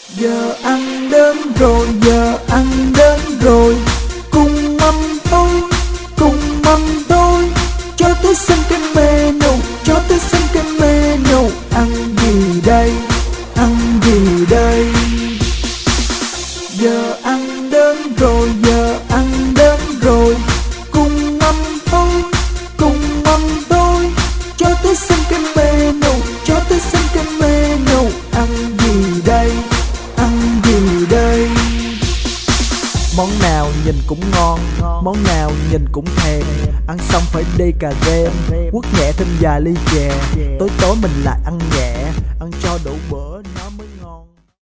Giờ ăn đến rồi, giờ ăn đến rồi. Cùng mâm thôi, cùng mâm thôi. Cho tôi xem cái menu, cho tôi xem cái menu. Ăn gì đây, ăn gì đây? Giờ ăn đến rồi, giờ ăn đến rồi. Cùng mâm thôi, cùng mâm thôi. Cho tôi xem cái menu, cho tôi xem cái menu. Ăn gì đây, ăn gì đây? Món nào nhìn cũng ngon, món nào nhìn cũng thèm. Ăn xong phải đi cà game, quất nhẹ thêm vài ly chè. Tối tối mình lại ăn nhẹ, ăn cho đủ bữa.